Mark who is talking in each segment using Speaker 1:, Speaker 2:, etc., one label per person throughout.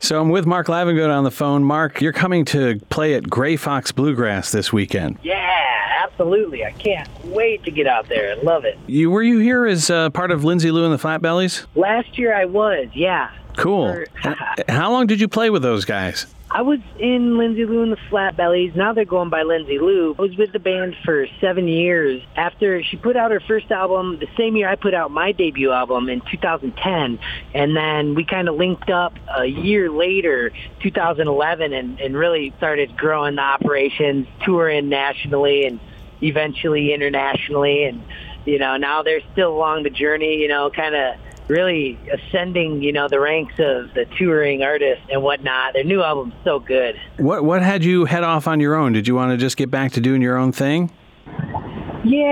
Speaker 1: So I'm with Mark Lavengood on the phone. Mark, you're coming to play at Gray Fox Bluegrass this weekend.
Speaker 2: Yeah, absolutely. I can't wait to get out there. I love it.
Speaker 1: Were you here as part of Lindsay Lou and the Flatbellies?
Speaker 2: Last year I was, yeah.
Speaker 1: Cool. How long did you play with those guys?
Speaker 2: I was in Lindsay Lou and the Flatbellies. Now they're going by Lindsay Lou. I was with the band for 7 years. After she put out her first album, the same year I put out my debut album in 2010. And then we kind of linked up a year later, 2011, and really started growing the operations, touring nationally and eventually internationally. And, now they're still along the journey, kind of really ascending, the ranks of the touring artists and whatnot. Their new album's so good.
Speaker 1: What had you head off on your own? Did you want to just get back to doing your own thing?
Speaker 2: Yeah,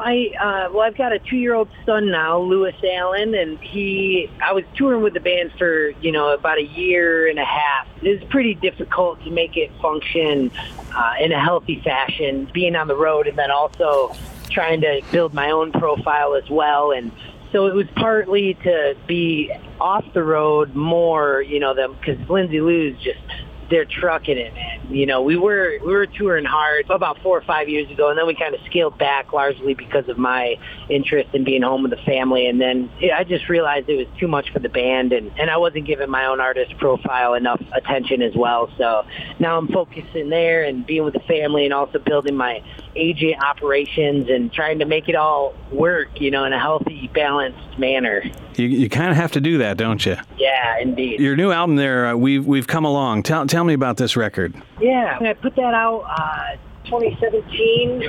Speaker 2: I've got a 2-year-old son now, Lewis Allen, and I was touring with the band for, about a year and a half. It was pretty difficult to make it function in a healthy fashion, being on the road and then also trying to build my own profile as well. And so it was partly to be off the road more, because Lindsay Lou's they're trucking it, man. We were touring hard about 4 or 5 years ago, and then we kind of scaled back largely because of my interest in being home with the family. And then I just realized it was too much for the band, and I wasn't giving my own artist profile enough attention as well. So now I'm focusing there and being with the family and also building my agent operations and trying to make it all work, in a healthy, balanced manner.
Speaker 1: You kind of have to do that, don't you?
Speaker 2: Yeah, indeed.
Speaker 1: Your new album there, We've Come Along. Tell me about this record.
Speaker 2: Yeah, I put that out 2017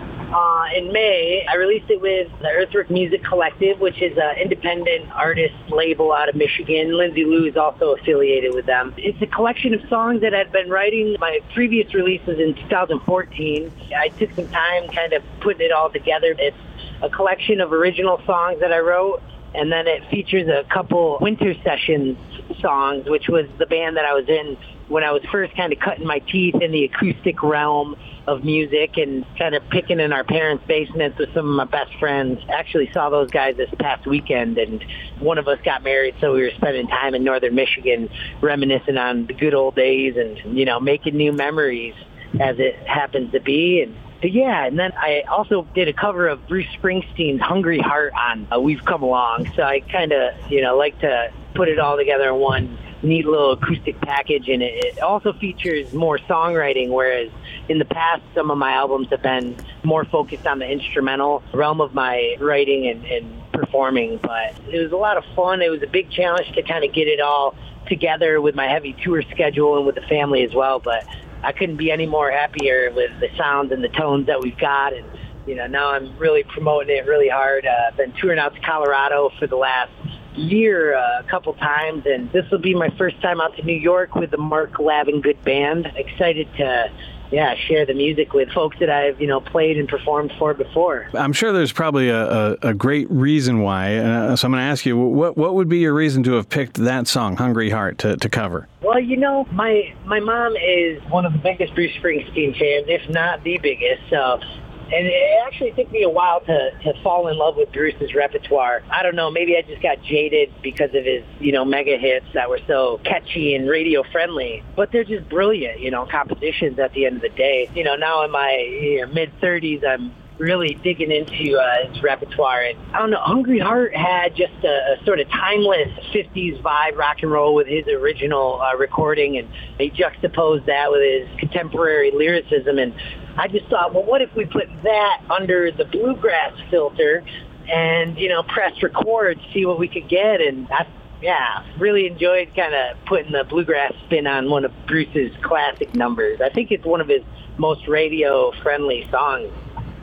Speaker 2: in May. I released it with the Earthwork Music Collective, which is an independent artist label out of Michigan. Lindsay Lou is also affiliated with them. It's a collection of songs that I'd been writing. My previous releases in 2014. I took some time kind of putting it all together. It's a collection of original songs that I wrote, and then it features a couple Winter Sessions songs, which was the band that I was in when I was first kind of cutting my teeth in the acoustic realm of music and kind of picking in our parents' basements with some of my best friends. Actually saw those guys this past weekend, and one of us got married, so we were spending time in northern Michigan reminiscing on the good old days and, making new memories as it happens to be. And then I also did a cover of Bruce Springsteen's Hungry Heart on We've Come Along. So I kind of, like to put it all together in one neat little acoustic package. And it also features more songwriting, whereas in the past, some of my albums have been more focused on the instrumental realm of my writing and performing. But it was a lot of fun. It was a big challenge to kind of get it all together with my heavy tour schedule and with the family as well. But I couldn't be any more happier with the sounds and the tones that we've got. And, now I'm really promoting it really hard. I've been touring out to Colorado for the last year a couple times, and this will be my first time out to New York with the Mark Lavengood Band. Excited to share the music with folks that I've, played and performed for before.
Speaker 1: I'm sure there's probably a great reason why. So I'm going to ask you, what would be your reason to have picked that song, Hungry Heart, to cover?
Speaker 2: Well, my mom is one of the biggest Bruce Springsteen fans, if not the biggest. And it actually took me a while to fall in love with Bruce's repertoire. I don't know, maybe I just got jaded because of his, mega hits that were so catchy and radio friendly. But they're just brilliant, compositions at the end of the day. Now in my mid-30s, I'm really digging into his repertoire. And I don't know, Hungry Heart had just a sort of timeless 50s vibe rock and roll with his original recording, and he juxtaposed that with his contemporary lyricism. And I just thought, well, what if we put that under the bluegrass filter and, press record, see what we could get? And I really enjoyed kind of putting the bluegrass spin on one of Bruce's classic numbers. I think it's one of his most radio-friendly songs.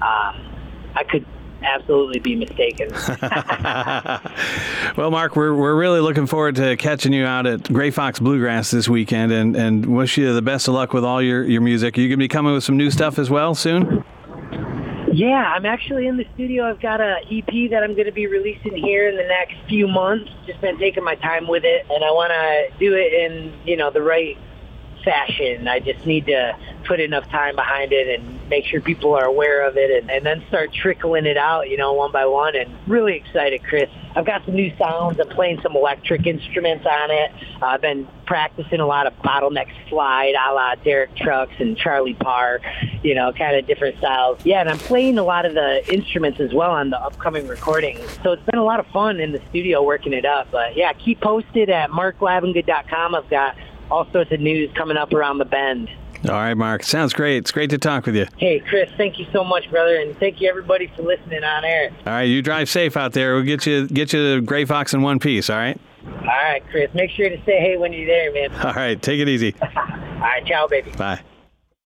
Speaker 2: I could absolutely be mistaken.
Speaker 1: Well, Mark, we're really looking forward to catching you out at Gray Fox Bluegrass this weekend, and wish you the best of luck with all your music. Are you going to be coming with some new stuff as well soon?
Speaker 2: Yeah, I'm actually in the studio. I've got an EP that I'm going to be releasing here in the next few months. Just been taking my time with it, and I want to do it in, the right fashion. I just need to put enough time behind it and make sure people are aware of it, and then start trickling it out, one by one. And really excited, Chris. I've got some new sounds. I'm playing some electric instruments on it. I've been practicing a lot of bottleneck slide a la Derek Trucks and Charlie Parr, kind of different styles. Yeah, and I'm playing a lot of the instruments as well on the upcoming recordings. So it's been a lot of fun in the studio working it up. But yeah, keep posted at marklavengood.com. I've got all sorts of news coming up around the bend.
Speaker 1: All right, Mark. Sounds great. It's great to talk with you.
Speaker 2: Hey, Chris, thank you so much, brother, and thank you, everybody, for listening on air.
Speaker 1: All right, you drive safe out there. We'll get you to Gray Fox in one piece, all right?
Speaker 2: All right, Chris. Make sure to say hey when you're there, man.
Speaker 1: All right, take it easy.
Speaker 2: All right, ciao, baby.
Speaker 1: Bye.